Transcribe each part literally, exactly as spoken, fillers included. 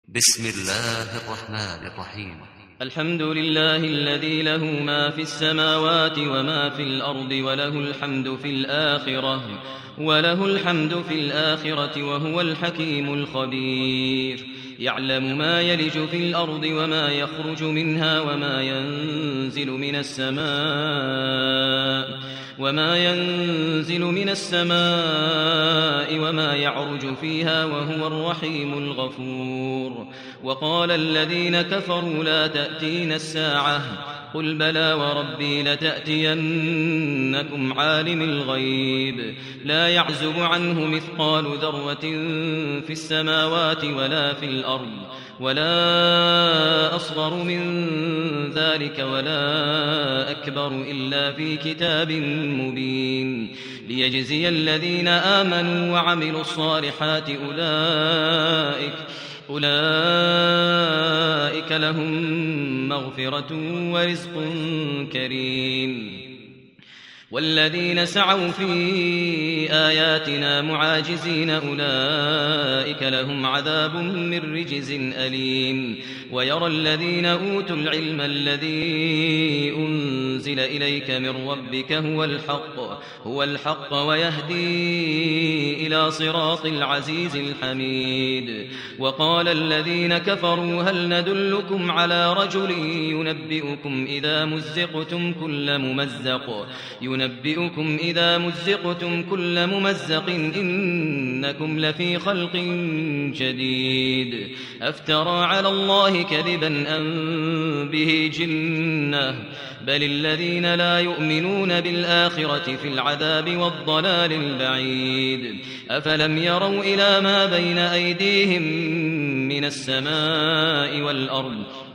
بسم الله الرحمن الرحيم. الحمد لله الذي له ما في السماوات وما في الأرض وله الحمد في الآخرة وله الحمد في الآخرة وهو الحكيم الخبير. يعلم ما يلج في الأرض وما يخرج منها وما ينزل من السماء وما ينزل من السماء وما يعرج فيها وهو الرحيم الغفور. وقال الذين كفروا لا تأتينا الساعة قل بلى وربي لتأتينكم عالم الغيب لا يعزب عنه مثقال ذرة في السماوات ولا في الأرض ولا أصغر من ذلك ولا أكبر إلا في كتاب مبين ليجزي الذين آمنوا وعملوا الصالحات أولئك أولئك لهم مغفرة ورزق كريم. والذين سعوا في آياتنا معاجزين أولئك لهم عذاب من رجز أليم. ويرى الذين أوتوا العلم الذي أنزل إليك من ربك هو الحق هو الحق ويهدي إلى صراط العزيز الحميد. وقال الذين كفروا هل ندلكم على رجل ينبئكم إذا مزقتم كل ممزق ينبئكم إذا مزقتم كل ممزق إنكم لفي خلق جديد أفترى على الله كذبا أم به جنة بل الذين لا يؤمنون بالآخرة في العذاب والضلال البعيد. أفلم يروا إلى ما بين أيديهم من السماء والأرض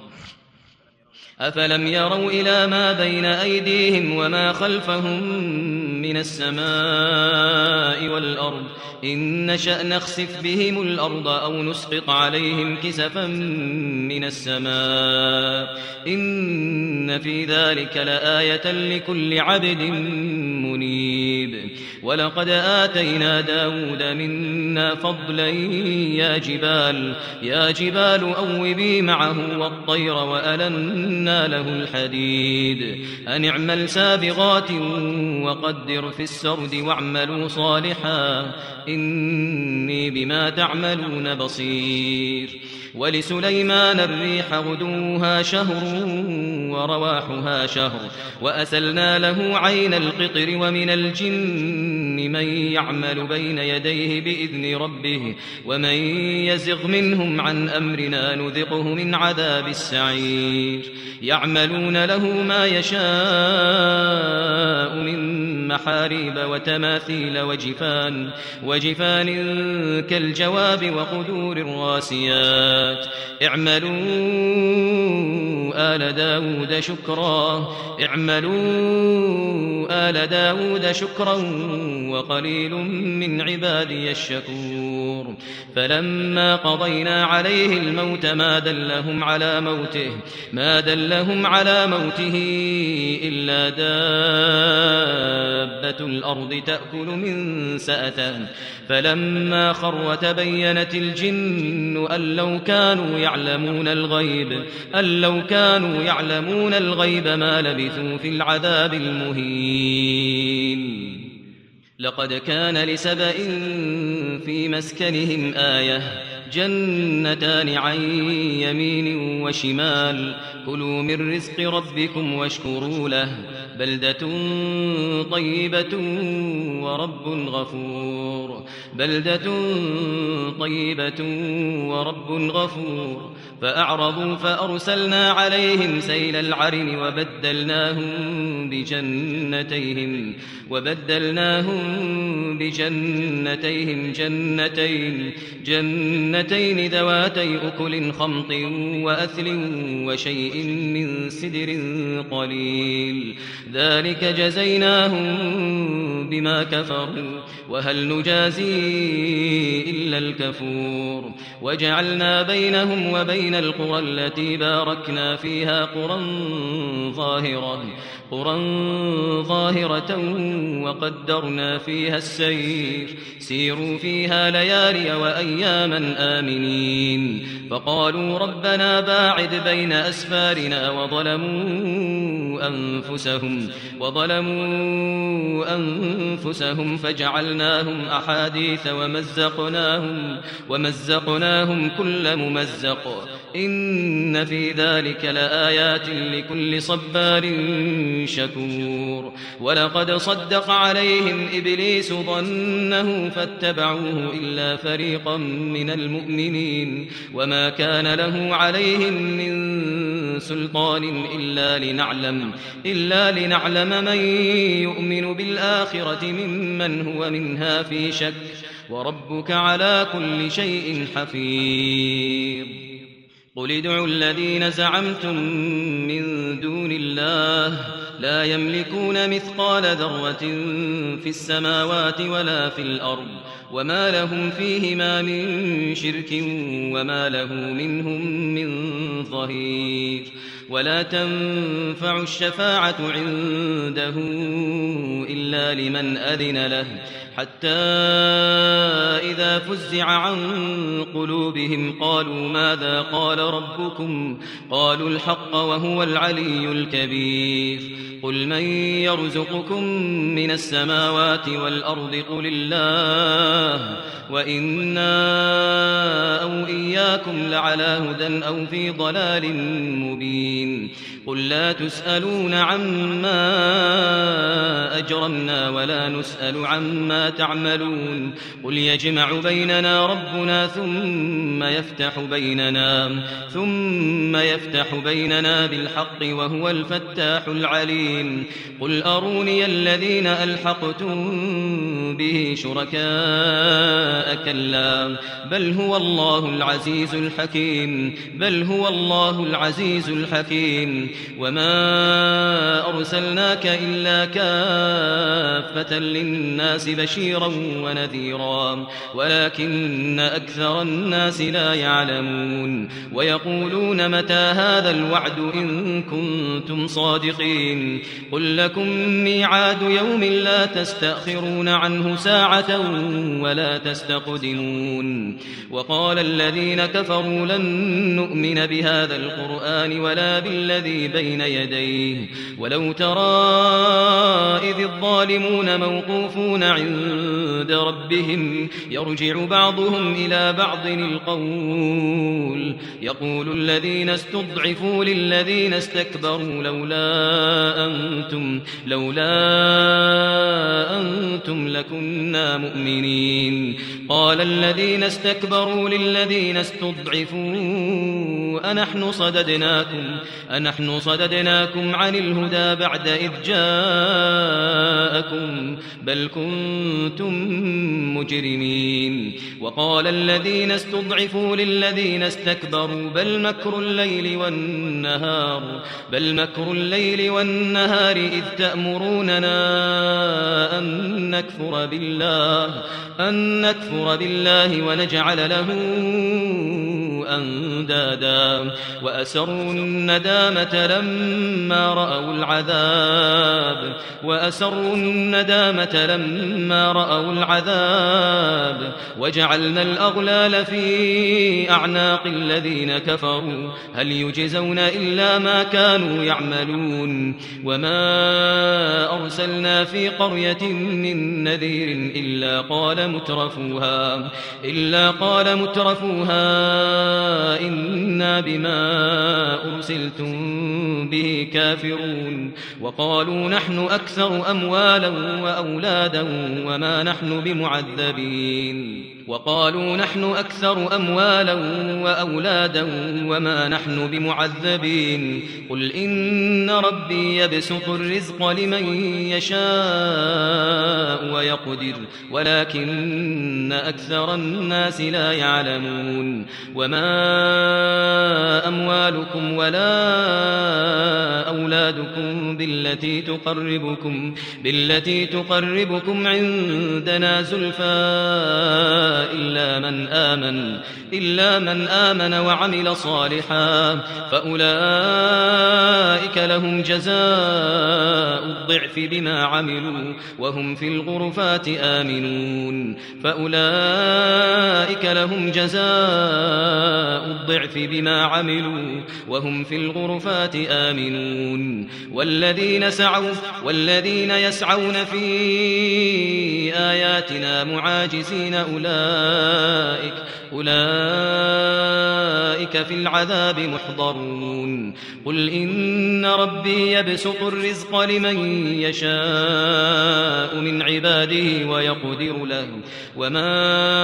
أفلم يروا إلى ما بين أيديهم وما خلفهم من السماء والأرض إن نشأ نخسف بهم الأرض أو نسقط عليهم كسفا من السماء إن في ذلك لآية لكل عبد منيب. ولقد آتينا داود منا فضلا يا جبال يا جبال أوبي معه والطير وألنا له الحديد أن اعمل سابغات وقدر في السرد واعملوا صالحا إني بما تعملون بصير. ولسليمان الريح غدوها شهر ورواحها شهر وأسلنا له عين القطر ومن الجن من يعمل بين يديه بإذن ربه ومن يزغ منهم عن أمرنا نذقه من عذاب السعير. يعملون له ما يشاء من محاريب وتماثيل وجفان وجفان كالجواب وقدور الراسيات اعملوا آل داود شكرا اعملوا آل داود شكرا وقليل من عبادي الشكور. فلما قضينا عليه الموت ما دلهم على موته ما دلهم على موته إلا دابة الأرض تأكل من سأته فلما خر تبينت الجن أن لو كانوا يعلمون الغيب أن لو كانوا يعلمون الغيب ما لبثوا في العذاب المهين. لقد كان لسبإ في مسكنهم آية جنتان عن يمين وشمال كلوا من رزق ربكم واشكروا له بلدة طيبة ورب غفور بلدة طيبة ورب غفور. فأعرضوا فأرسلنا عليهم سيل العرم وبدلناهم بجنتيهم وبدلناهم بجنتيهم جنتين جنتين ذواتي أكل خمط وأثل وشيء من سدر قليل ذلك جزيناهم بما كفروا وهل نجازي إلا الكفور وجعلنا بينهم وبين القرى التي باركنا فيها قرى ظاهرة قرى ظاهرة وقدرنا فيها السير سيروا فيها ليالي وأياما آمنين فقالوا ربنا باعد بين أسفارنا وظلموا أنفسهم وظلموا أنفسهم فجعلناهم أحاديث ومزقناهم ومزقناهم كل ممزق إن في ذلك لآيات لكل صبار شكور ولقد صدق عليهم إبليس ظنه فاتبعوه إلا فريقا من المؤمنين وما كان له عليهم من سلطان إلا لنعلم إلا لنعلم من يؤمن بالآخرة ممن هو منها في شك وربك على كل شيء حفيظ قل ادعوا الذين زعمتم من دون الله لا يملكون مثقال ذرة في السماوات ولا في الأرض وما لهم فيهما من شرك وما له منهم من ظهير ولا تنفع الشفاعة عنده إلا لمن أذن له حتى إذا فزع عن قلوبهم قالوا ماذا قال ربكم قالوا الحق وهو العلي الكبير قل من يرزقكم من السماوات والأرض قل الله وإنا أو إياكم لعلى هدى أو في ضلال مبين قل لا تسألون عما أجرمنا ولا نسأل عما تعملون قل يجمع بيننا ربنا ثم يفتح بيننا ثم يفتح بيننا بالحق وهو الفتاح العليم قل أروني الذين ألحقتم به شركاء كلا بل هو الله العزيز الحكيم بل هو الله العزيز الحكيم وما أرسلناك إلا كافة للناس بشيرا ونذيرا ولكن أكثر الناس لا يعلمون ويقولون متى هذا الوعد إن كنتم صادقين قل لكم ميعاد يوم لا تستأخرون عنه ساعة ولا تستقدمون وقال الذين كفروا لن نؤمن بهذا القرآن ولا بالذي بين يديه ولو ترى إذ الظالمون موقوفون عند ربهم يرجع بعضهم إلى بعض القول يقول الذين استضعفوا للذين استكبروا لولا أنتم لولا أنتم لكنا مؤمنين قال الذين استكبروا للذين استضعفوا أنحن صددناكم أنحن صددناكم عن الهدى بعد إذ جاءكم بل كنتم مجرمين وقال الذين استضعفوا للذين استكبروا بل مكر الليل والنهار بل مكر الليل والنهار إذ تأمروننا أن نكفر بالله أن نكفر بالله ونجعل له أندادا وأسروا الندامة لما رأوا العذاب وأسروا الندامة لما رأوا العذاب وجعلنا الأغلال في أعناق الذين كفروا هل يجزون إلا ما كانوا يعملون وما أرسلنا في قرية من نذير إلا قال مترفوها إلا قال مترفوها إنا بما أرسلتم به كافرون وقالوا نحن أكثر أموالا وأولادا وما نحن بمعذبين وقالوا نحن أكثر أموالا وأولادا وما نحن بمعذبين قل إن ربي يبسط الرزق لمن يشاء ويقدر ولكن أكثر الناس لا يعلمون وما أموالكم ولا أولادكم بالتي تقربكم بالتي تقربكم عندنا زلفى إلا من آمن إلا من آمن وعمل صالحا فأولئك لهم جزاء الضعف بما عملوا وهم في الغرفات آمنون فأولئك لهم جزاء الضعف بما عملوا وهم في الغرفات آمنون والذين سعوا والذين يسعون في آياتنا معاجزين أولئك أولئك في العذاب محضرون قل إن ربي يبسط الرزق لمن يشاء من عباده ويقدر له وما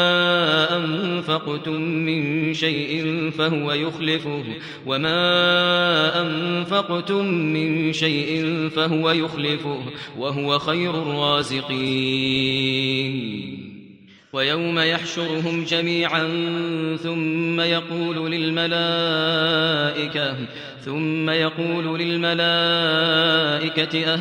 أنفقتم من شيء فهو يخلفه وما أنفقتم من شيء فهو يخلفه وهو خير الرازقين ويوم يحشرهم جميعا ثم يقول للملائكة ثم يقول للملائكة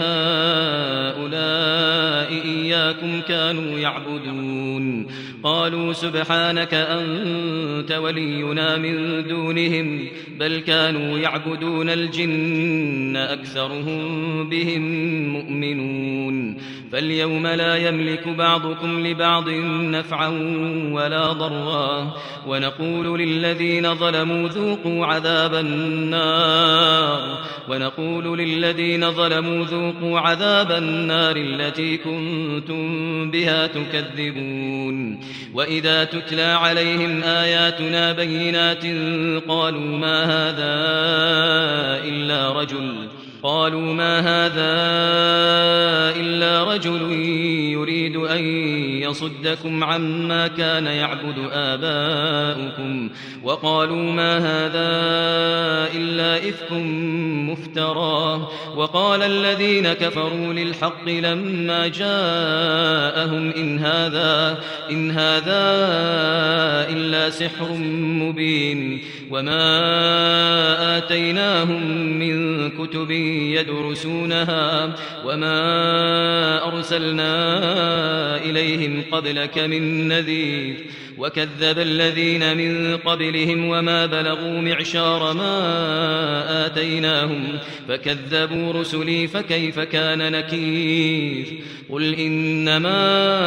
أهؤلاء إياكم كانوا يعبدون قالوا سبحانك أنت ولينا من دونهم بل كانوا يعبدون الجن أكثرهم بهم مؤمنون فاليوم لا يملك بعضكم لبعض نفعا ولا ضرا ونقول للذين ظلموا ذوقوا عذاب النار ونقول للذين ظلموا ذوقوا عذاب النار التي كنتم بها تكذبون وإذا تتلى عليهم آياتنا بينات قالوا ما هذا إلا رجل قالوا ما هذا إلا رجل يريد أن يصدكم عما كان يعبد آباؤكم وقالوا ما هذا إلا إفك مفترى وقال الذين كفروا للحق لما جاءهم إن هذا إن هذا إلا سحر مبين وما آتيناهم من كتب يدرسونها وما أرسلنا إليهم قبلك من نذير وكذب الذين من قبلهم وما بلغوا معشار ما آتيناهم فكذبوا رسلي فكيف كان نكير قل إنما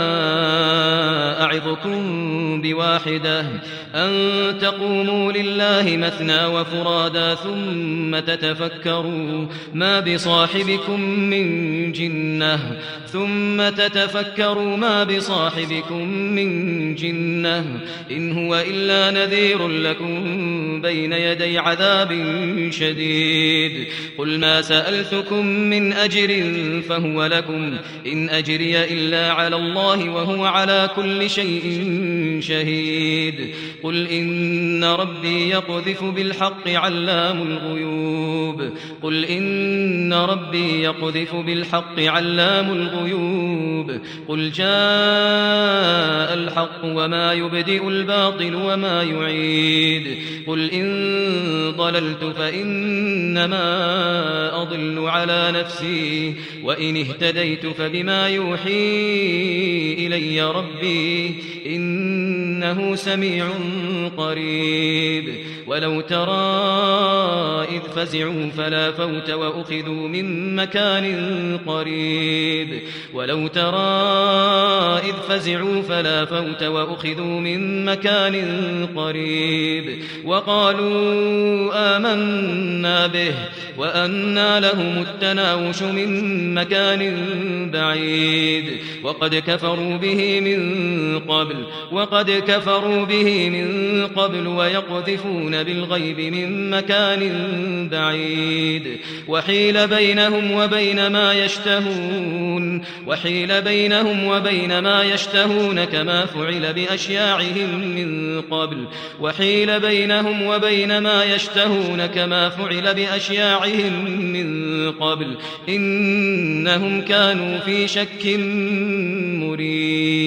أعظكم بواحدة أن تقوموا لله مثنى وفرادا ثم تتفكروا ما بصاحبكم من جنة ثم تتفكروا ما بصاحبكم من جنة إن هو إلا نذير لكم بين يدي عذاب شديد قل ما سألتكم من أجر فهو لكم إن أجري إلا على الله وهو على كل شيء شهيد قل إن ربي يقذف بالحق علام الغيوب قل إن ربي يقذف بالحق علام الغيوب قل جاء الحق وما يبدئ الباطل وما يعيد قل إن ضللت فإنما أضل على نفسي وإن اهتديت فبما يوحي إلي ربي إنه سميع قريب ولو ترى إذ فزعوا فلا فوت وأخذوا من مكان قريب ولو ترى إذ فزعوا فلا فوت وأخذوا من مكان قريب وقالوا آمنا به وأنى لهم التناوش من مكان بعيد وقد كفروا به من قبل وقد كفروا به من قبل ويقذفون بالغيب من مكان بعيد وحيل بينهم وبين ما يشتهون وحيل بينهم وبين ما يشتهون كما فعل بأشياعهم من قبل وحيل بينهم وبين ما يشتهون كما فعل بأشياعهم من قبل إنهم كانوا في شك مريب